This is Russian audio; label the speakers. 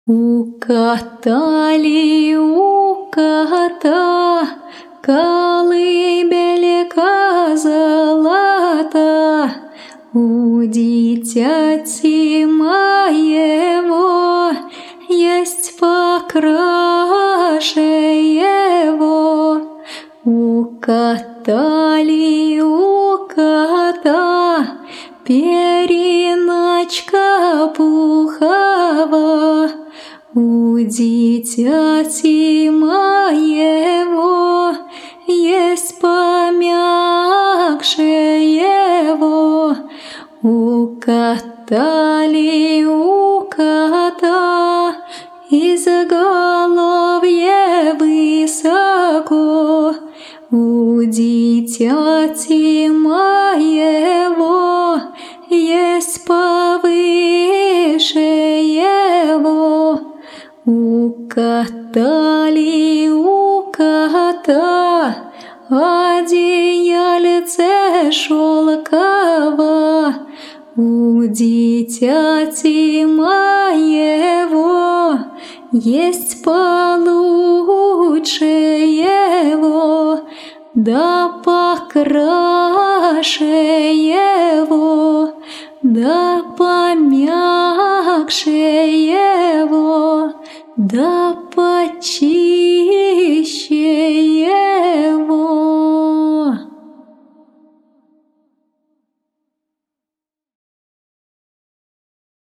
Speaker 1: У кота колыбелька золота, у дитяти моего есть покраше его. У кота периночка пухова, у дитяти моего есть помягче его. У кота изголовье высоко, у дитяти моего есть повыше его. У кота одеяльце шелково, у дитяти моего есть получше его, да покраше его, да помягче его, да почище